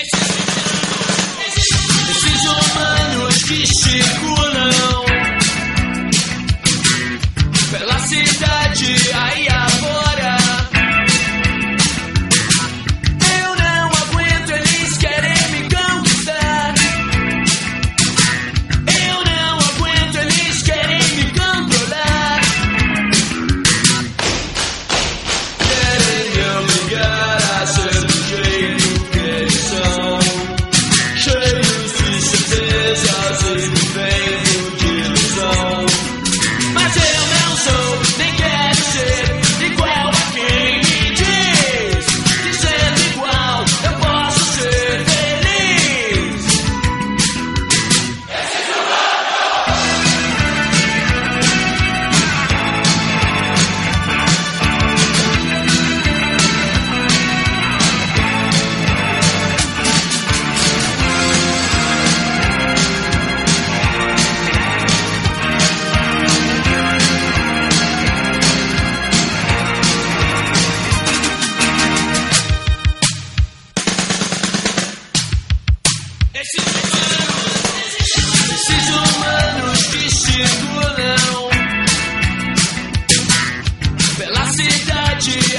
Esses humanos que circulam pela cidade aí afora. Eu não aguento, eles querem me conquistar. Eu não aguento, eles querem me controlar. Querem me obrigar a ser do jeito que eles são, cheios de certezas e vivendo de ilusão. Mas eu não sou, nem quero ser igual a quem me diz que sendo igual eu posso ser feliz. Esses humanos que circulam pela cidade